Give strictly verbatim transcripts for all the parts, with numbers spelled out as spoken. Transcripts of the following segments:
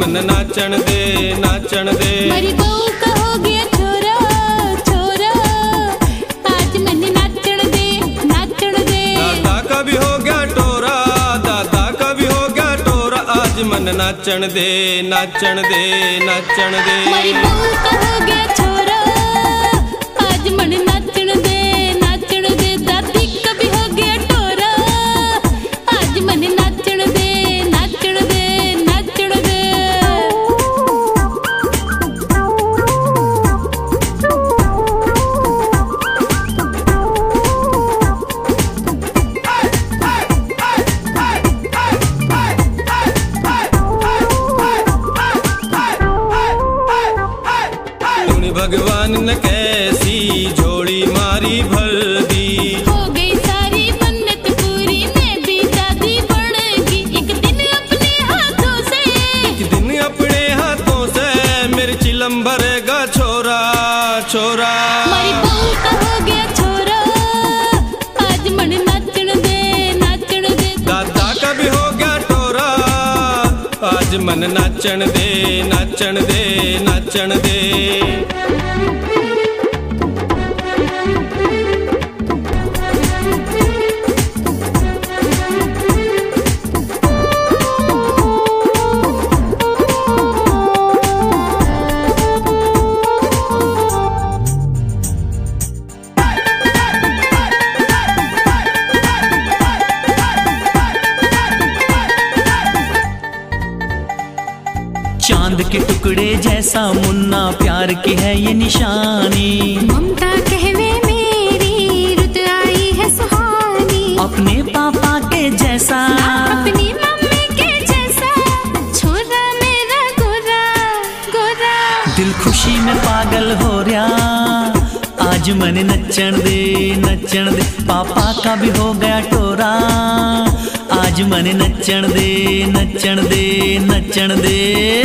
मन नाचण दे नाचण दे। मेरी बहू का हो गया छोरा छोरा, आज मन नाचण दे नाचण दे। दादा का भी हो गया टोरा, दादा का भी हो गया टोरा, आज मन नाचण दे नाचण दे नाचण दे। मेरी बहू का हो गया छोरा, आज मन नाचण दे नाचण दे। दादी का भी हो गया टोरा, आज मन नाचण दे नाचण दे नाचण दे। भगवान ने कैसी झोली मारी भर दी, हो गई सारी मन्नत पूरी, मैं भी दादी बनेगी एक दिन अपने हाथों से। एक दिन अपने हाथों से मेरे चिलम भरेगा छोरा छोरा। मेरी बहू का हो गया छोरा, आज मन नाचण दे नाचण दे। दादा का भी हो गया टोरा, आज मन नाचण दे नाचण दे नाचण दे। चांद के टुकड़े जैसा मुन्ना, प्यार की है ये निशानी। ममता कहवे मेरी रुत आई है सुहानी। अपने पापा के जैसा, अपनी मम्मी के जैसा, छोरा मेरा गोरा गोरा। दिल खुशी में पागल हो रहा, आज मन नचण दे नचण दे। पापा का भी हो गया टोरा, आज मन नचण दे नचण दे नचण दे।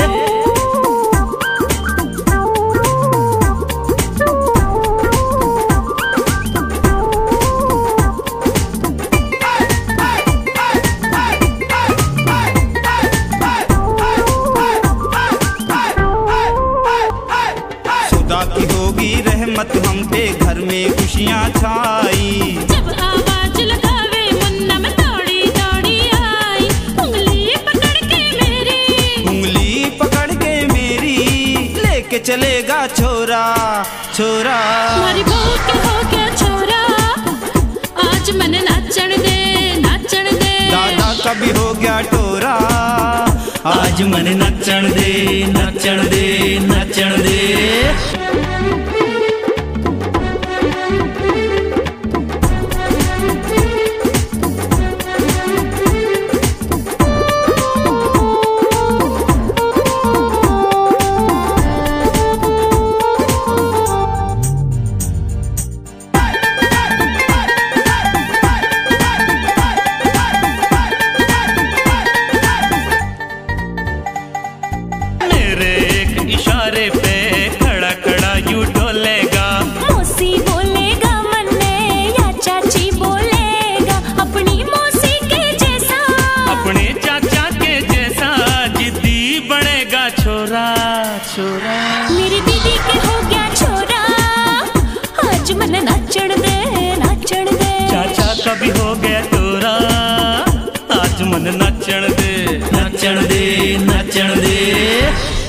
खुदा की होगी रहमत हम पे, घर में खुशियाँ छाई। जब आवाज लगावे मुन्ना में दौड़ी दौड़ी आई, उंगली पकड़ के मेरी, उंगली पकड़ के मेरी, लेके चलेगा छोरा छोरा। मेरी बहू के हो गया छोरा, आज मन नाचण दे नाचण दे। दादा का भी हो गया टोरा, आज मन नचण दे नचण दे नचण दे। इशारे पे खड़ा खड़ा यू डोलेगा, मौसी बोलेगा मन्ने या चाची बोलेगा, अपनी मौसी के जैसा, अपने चाचा के जैसा जिद्दी बनेगा छोरा छोरा। मेरी दीदी के हो गया छोरा, आज मन नाचण दे नाचण दे। चाचा का भी हो गया टोरा, आज मन नाचण दे नाचण दे नाचण दे।